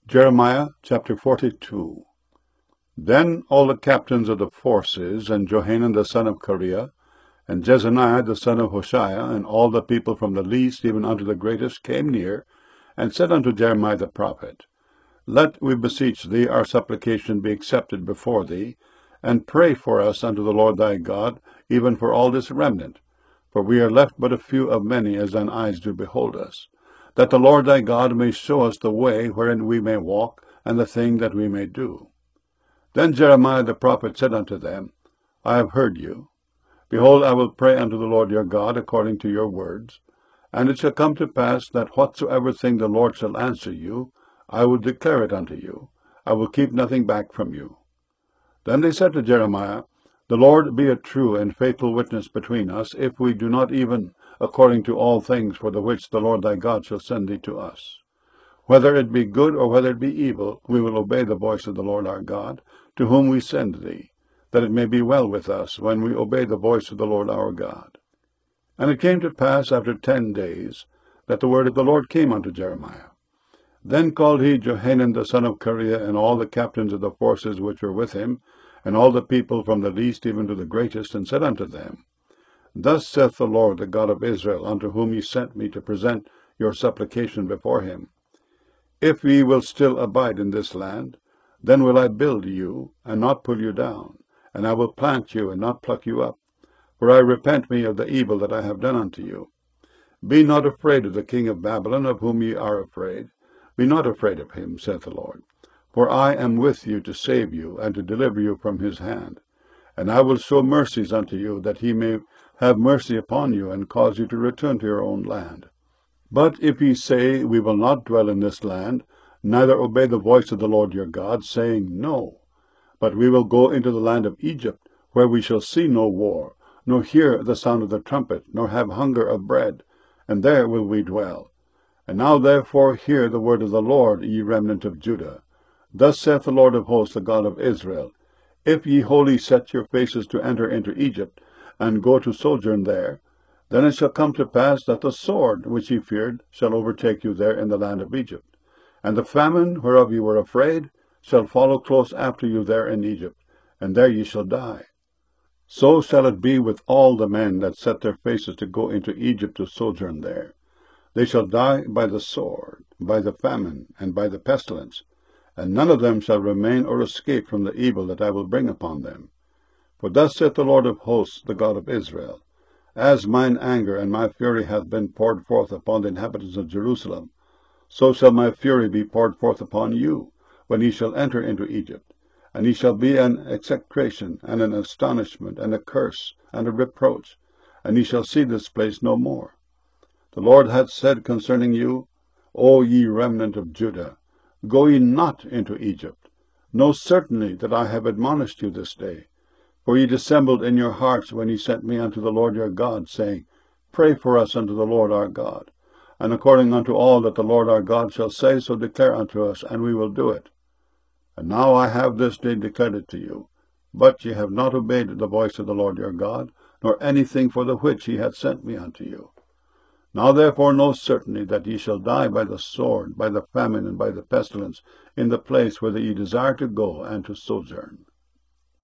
Jeremiah chapter 42. Then all the captains of the forces, and Johanan the son of Kareah, and Jezaniah the son of Hoshea, and all the people from the least even unto the greatest, came near, and said unto Jeremiah the prophet, Let, we beseech thee, our supplication be accepted before thee, and pray for us unto the Lord thy God, even for all this remnant. For we are left but a few of many, as thine eyes do behold us, that the Lord thy God may show us the way wherein we may walk, and the thing that we may do. Then Jeremiah the prophet said unto them, I have heard you. Behold, I will pray unto the Lord your God according to your words. And it shall come to pass that whatsoever thing the Lord shall answer you, I will declare it unto you. I will keep nothing back from you. Then they said to Jeremiah, The Lord be a true and faithful witness between us, if we do not even according to all things for the which the Lord thy God shall send thee to us. Whether it be good or whether it be evil, we will obey the voice of the Lord our God, to whom we send thee, that it may be well with us when we obey the voice of the Lord our God. And it came to pass after 10 days, that the word of the Lord came unto Jeremiah. Then called he Johanan the son of Kareah, and all the captains of the forces which were with him, and all the people from the least even to the greatest, and said unto them, Thus saith the Lord, the God of Israel, unto whom ye sent me to present your supplication before him, If ye will still abide in this land, then will I build you, and not pull you down, and I will plant you, and not pluck you up. For I repent me of the evil that I have done unto you. Be not afraid of the king of Babylon, of whom ye are afraid. Be not afraid of him, saith the Lord. For I am with you to save you, and to deliver you from his hand. And I will show mercies unto you, that he may have mercy upon you, and cause you to return to your own land. But if ye say, We will not dwell in this land, neither obey the voice of the Lord your God, saying, No, but we will go into the land of Egypt, where we shall see no war, nor hear the sound of the trumpet, nor have hunger of bread, and there will we dwell. And now therefore hear the word of the Lord, ye remnant of Judah. Thus saith the Lord of hosts, the God of Israel, If ye wholly set your faces to enter into Egypt, and go to sojourn there, then it shall come to pass that the sword which ye feared shall overtake you there in the land of Egypt, and the famine whereof ye were afraid shall follow close after you there in Egypt, and there ye shall die. So shall it be with all the men that set their faces to go into Egypt to sojourn there. They shall die by the sword, by the famine, and by the pestilence, and none of them shall remain or escape from the evil that I will bring upon them. For thus saith the Lord of hosts, the God of Israel, As mine anger and my fury hath been poured forth upon the inhabitants of Jerusalem, so shall my fury be poured forth upon you, when ye shall enter into Egypt. And ye shall be an execration, and an astonishment, and a curse, and a reproach, and ye shall see this place no more. The Lord hath said concerning you, O ye remnant of Judah, go ye not into Egypt. Know certainly that I have admonished you this day. For ye dissembled in your hearts when ye sent me unto the Lord your God, saying, Pray for us unto the Lord our God. And according unto all that the Lord our God shall say, so declare unto us, and we will do it. And now I have this day declared it to you. But ye have not obeyed the voice of the Lord your God, nor anything for the which he hath sent me unto you. Now therefore know certainly that ye shall die by the sword, by the famine, and by the pestilence, in the place whither ye desire to go and to sojourn.